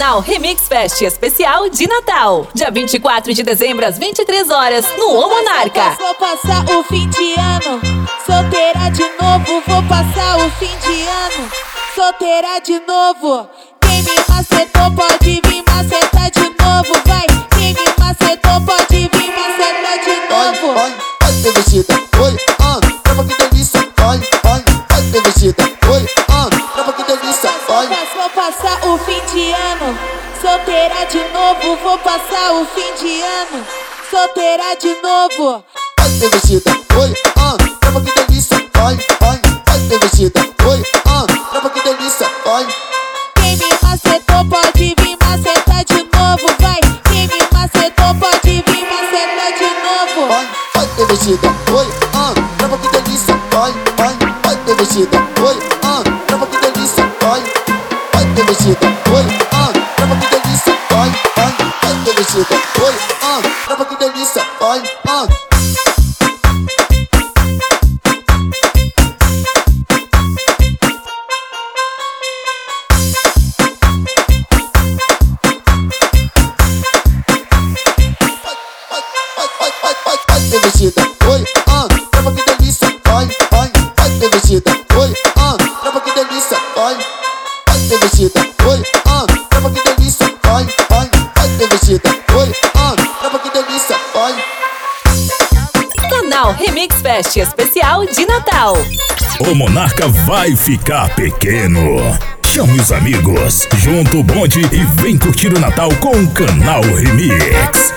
Canal Remix Fest especial de Natal. Dia 24 de dezembro às 23 horas no O Monarca. Vou passar o fim de ano solteira de novo. Vou passar o fim de ano solteira de novo. Quem me macetou pode vir macetar de novo. Vai, quem me macetou pode vir macetar de novo. Vai, bebezita, oi, prova que delícia. Vai, bebezita, oi, prova que delícia. Vai. Vou passar o fim de ano solteira de novo. Vou passar o fim de ano solteira de novo. Vai, bebezita, oi, prova que delícia. Vai, bebezita, oi, prova que delícia. Vai. Quem me macetou pode vir macetar de novo. Vai, quem me macetou pode vir macetar de novo. Vai, bebezita, oi, prova que delícia. Vai, bebezita, oi, prova que delícia. Vai, bebezita, oi, prova que delícia. Vai, bebezita, oi, prova que delícia. Vai, bebezita, oi, prova que delícia. Vai, bebezita, oi, prova que delícia. Vai, bebezita, oi, prova que delícia. Vai, bebezita, oi, prova que delícia. Vai. Canal Remix Fest especial de Natal. O Monarca vai ficar pequeno. Chame os amigos, junta o bonde e vem curtir o Natal com o Canal Remix.